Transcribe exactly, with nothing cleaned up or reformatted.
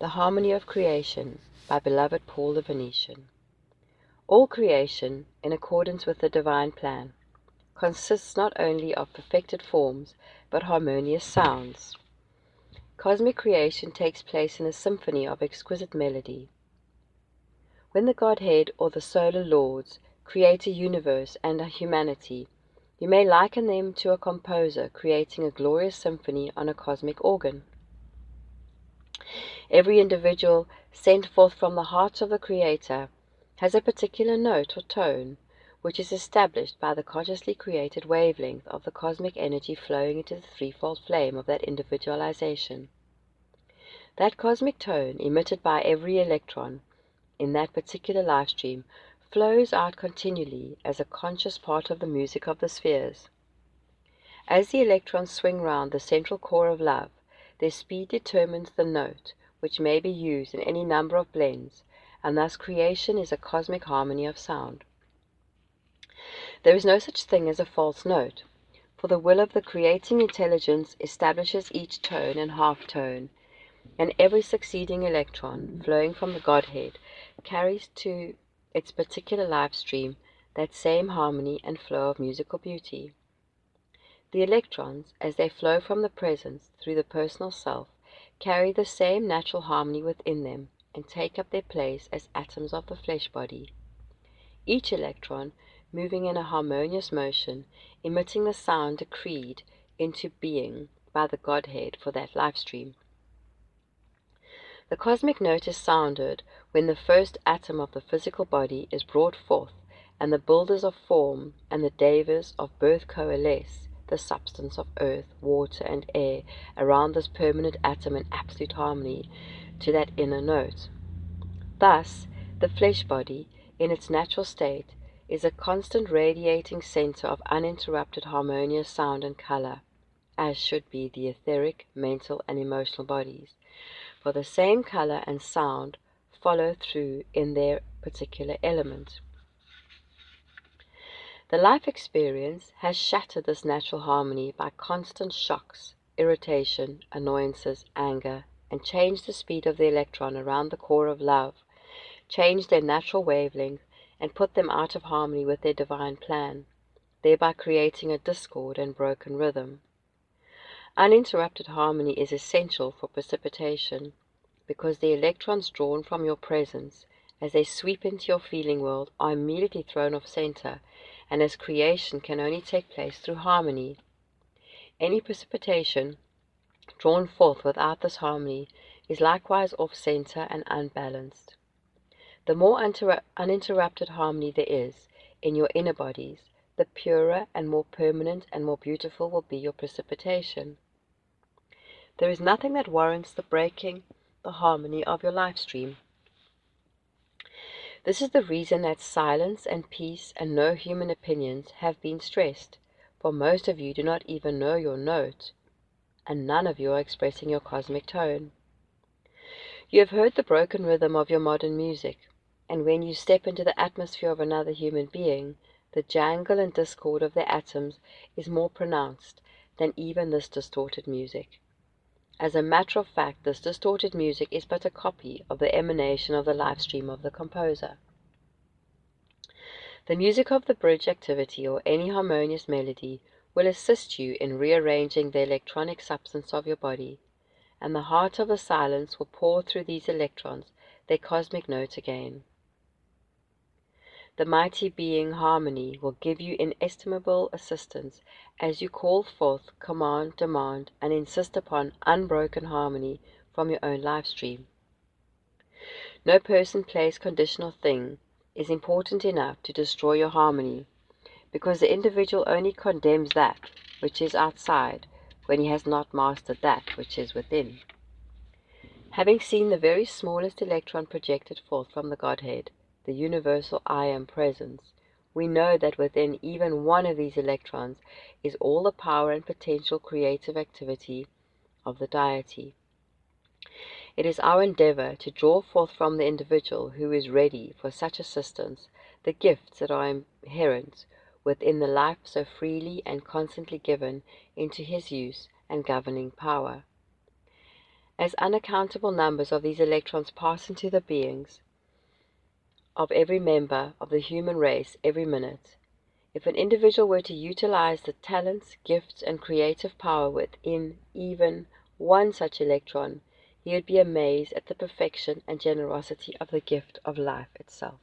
The Harmony of Creation by beloved Paul the Venetian. All creation, in accordance with the divine plan, consists not only of perfected forms, but harmonious sounds. Cosmic creation takes place in a symphony of exquisite melody. When the Godhead or the solar lords create a universe and a humanity, you may liken them to a composer creating a glorious symphony on a cosmic organ. Every individual sent forth from the heart of the Creator has a particular note or tone, which is established by the consciously created wavelength of the cosmic energy flowing into the threefold flame of that individualization. That cosmic tone, emitted by every electron in that particular life stream, flows out continually as a conscious part of the music of the spheres. As the electrons swing round the central core of love, their speed determines the note, which may be used in any number of blends, and thus creation is a cosmic harmony of sound. There is no such thing as a false note, for the will of the creating intelligence establishes each tone and half-tone, and every succeeding electron, flowing from the Godhead, carries to its particular life stream that same harmony and flow of musical beauty. The electrons, as they flow from the presence through the personal self, carry the same natural harmony within them, and take up their place as atoms of the flesh body. Each electron, moving in a harmonious motion, emitting the sound decreed into being by the Godhead for that life stream. The cosmic note is sounded when the first atom of the physical body is brought forth, and the builders of form and the devas of birth coalesce the substance of earth, water, and air around this permanent atom in absolute harmony to that inner note. Thus, the flesh body, in its natural state, is a constant radiating center of uninterrupted harmonious sound and color, as should be the etheric, mental, and emotional bodies, for the same color and sound follow through in their particular element. The life experience has shattered this natural harmony by constant shocks, irritation, annoyances, anger, and changed the speed of the electron around the core of love, changed their natural wavelength, and put them out of harmony with their divine plan, thereby creating a discord and broken rhythm. Uninterrupted harmony is essential for precipitation, because the electrons drawn from your presence, as they sweep into your feeling world, are immediately thrown off center, and as creation can only take place through harmony, any precipitation drawn forth without this harmony is likewise off center and unbalanced. The more uninterrupted harmony there is in your inner bodies, the purer and more permanent and more beautiful will be your precipitation. There is nothing that warrants the breaking the harmony of your life stream. This is the reason that silence and peace and no human opinions have been stressed, for most of you do not even know your note, and none of you are expressing your cosmic tone. You have heard the broken rhythm of your modern music, and when you step into the atmosphere of another human being, the jangle and discord of their atoms is more pronounced than even this distorted music. As a matter of fact, this distorted music is but a copy of the emanation of the life stream of the composer. The music of the bridge activity or any harmonious melody will assist you in rearranging the electronic substance of your body, and the heart of the silence will pour through these electrons their cosmic note again. The mighty being Harmony will give you inestimable assistance as you call forth, command, demand, and insist upon unbroken harmony from your own life stream. No person, place, condition, or thing is important enough to destroy your harmony, because the individual only condemns that which is outside when he has not mastered that which is within. Having seen the very smallest electron projected forth from the Godhead, the universal I Am Presence, we know that within even one of these electrons is all the power and potential creative activity of the Deity. It is our endeavor to draw forth from the individual who is ready for such assistance the gifts that are inherent within the life so freely and constantly given into his use and governing power. As unaccountable numbers of these electrons pass into the beings of every member of the human race every minute, if an individual were to utilize the talents, gifts, and creative power within even one such electron, he would be amazed at the perfection and generosity of the gift of life itself.